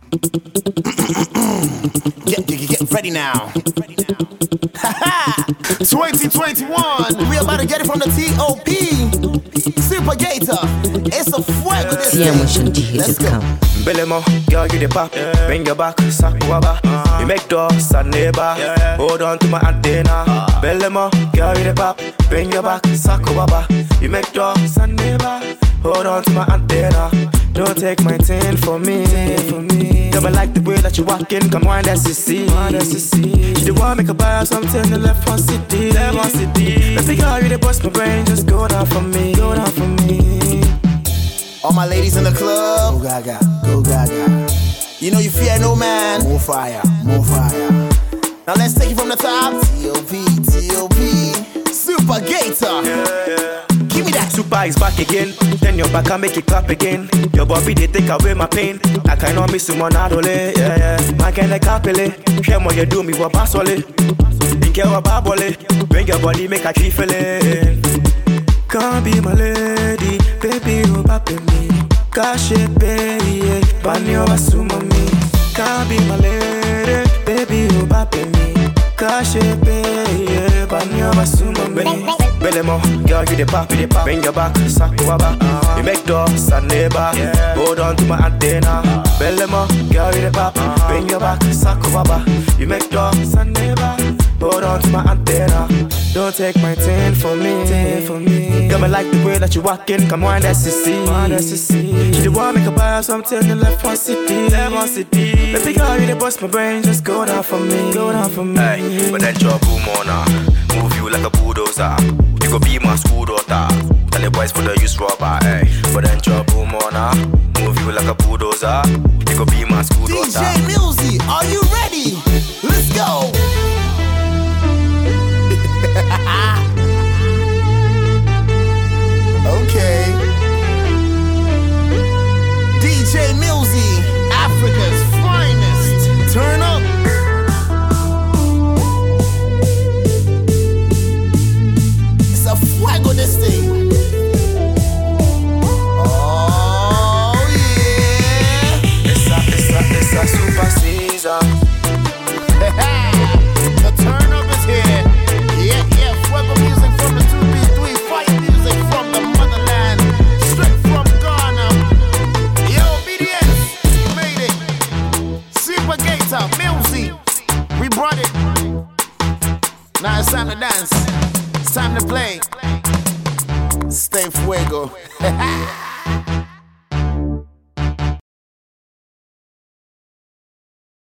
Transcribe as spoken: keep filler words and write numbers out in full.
Get, get, get ready now. twenty twenty-one, we about to get it from the T O P. Super Gator, it's a fuego this thing. Let's go. Belemo, girl, you the pop. Bring your back, sakuaba. You make doors and neighbor. Hold on to my antenna. Belemo, girl, you the pop. Bring your back, sakuaba. You make doors and neighbor. Hold on to my antenna. Don't take my tin for me. Girl, I like the way that you walking. Come on, that's to see. You the one make a buy something. The left one city, left one city. Let's take all you the bust my brain. Just go down for me, go down for me. All my ladies in the club, Go gaga, go gaga. you know you fear no man. More fire, more fire. Now let's take it from the top. T O P, T O P, Super Gator. Give me that. Super is back again. Then your back and make it clap again. Your body they take away my pain. I cannot miss someone adole. Yeah, yeah. Man can like capele. Share what you do me what pass ole. Think you what babole. Bring your body make a tree feeling. Come be my lady, baby, oh papi me. Cash it, baby, banyo asuma me. Come be my lady, baby, oh papi me. Cash it, baby, banyo asuma me. Belemo, girl, you the pop, you the pop. Bring your back, sakuaba. You make doors and neighbor. Hold on to my antenna. Belemo, girl, you the pop. Bring your back, sakuaba. You make doors and neighbor. Hold on to my antenna. Don't take my tin for me, for me. Girl, I like the way that you walking. Come on, that's to see. You the one make a buy something. The left one city, left one city. Let me go, you the bust my brain. Just go down for me, go down for me. Hey, but then your boom on now. Move you like a bulldozer. You go be my school daughter. Tell the boys for the use rubber. Hey, but then your boom on now. Move you like a bulldozer. You go be my school daughter. D J Milzy, are you ready? Let's go. Okay. D J Milzy, Africa's finest. Turn up. It's a fuego this thing. Oh yeah. It's a, it's a, it's a super season. The turn up is here. Yeah, yeah, fuego music from the two B three, fire music from the motherland, straight from Ghana. Yo, B D S, made it. Super Gator, Milzy, we brought it. Now it's time to dance, it's time to play. Stay fuego.